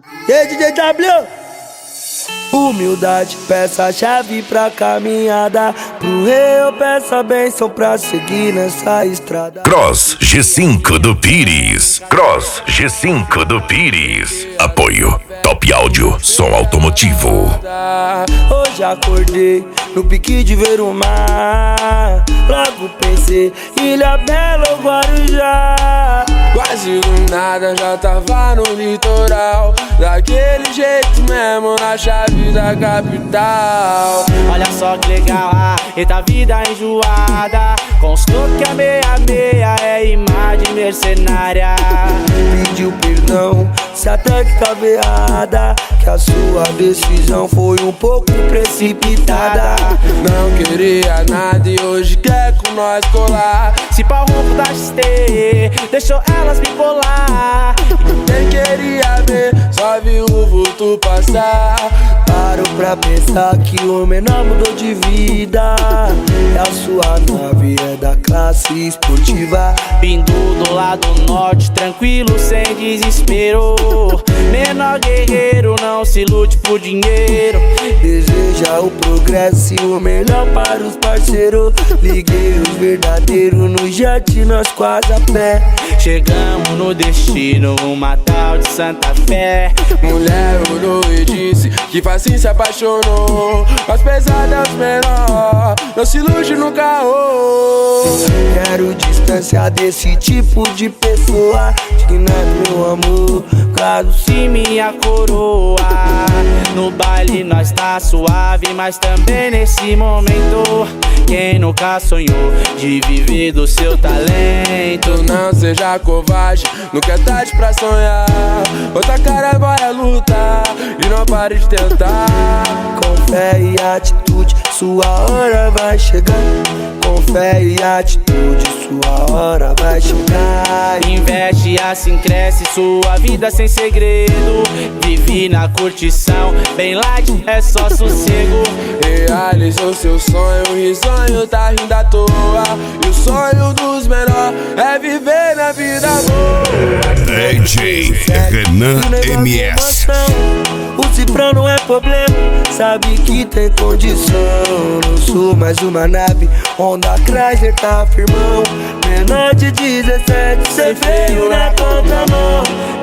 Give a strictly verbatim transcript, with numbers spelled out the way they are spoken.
E aí, D J W? Humildade, peça a chave pra caminhada. Pro rei eu peço a bênção pra seguir nessa estrada. Cross G cinco do Pires. Cross G cinco do Pires. Apoio Top Áudio, som automotivo. Hoje acordei no pique de ver o mar. Logo pensei, Ilha Bela ou Guarujá. Quase do nada já tava no litoral, daquele jeito mesmo na chave da capital. Olha só que legal, ah, eita vida enjoada. Constou que a meia-meia é imagem mercenária. Pediu perdão se a técnica tava errada, que a sua decisão foi um pouco precipitada. Não queria nada e hoje quer com nós colar. Se pau ronco da X T, deixou elas me colar. Quem queria ver, só viu o vulto passar. Paro pra pensar que o menor mudou de vida. E a sua nave é da classe esportiva. Vindo do lado norte, tranquilo, sem desespero. Menor guerreiro, não se lute por dinheiro. Deseja o progresso e o melhor para os parceiros. Liguei os verdadeiros no jet, nós quase a pé. Chegamos no destino, uma tal de Santa Fé. Mulher olhou e disse que facinho se apaixonou. As pesadas menor, não se ilude no caô. Quero distância desse tipo de pessoa. Digna do meu amor, Claro, se minha coroa. No baile nós tá suave, mas também nesse momento, quem nunca sonhou de viver do seu talento? Não seja covarde, nunca é tarde pra sonhar. Outra cara, bora lutar e não pare de tentar. com fé e atitude, sua hora vai chegar. Com fé e atitude, sua hora vai chegar. Investe assim cresce, sua vida sem segredo. Vive na curtição, bem light, é só sossego. Realizou seu sonho, o risonho tá rindo à toa. E o sonho dos menores é viver na vida boa. D J Renan M S. O cifrão não é problema, sabe que tem condição. Não sou mais uma nave, Honda Chrysler tá firmão. Menor de dezessete, sem freio na contramão.